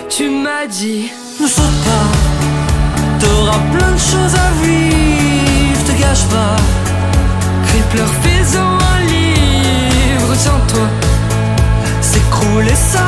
Tu m'as dit, ne saute pas, t'auras plein de choses à vivre, te gâche pas. Crie, pleure, fais-en un livre, sans toi, s'écrouler ça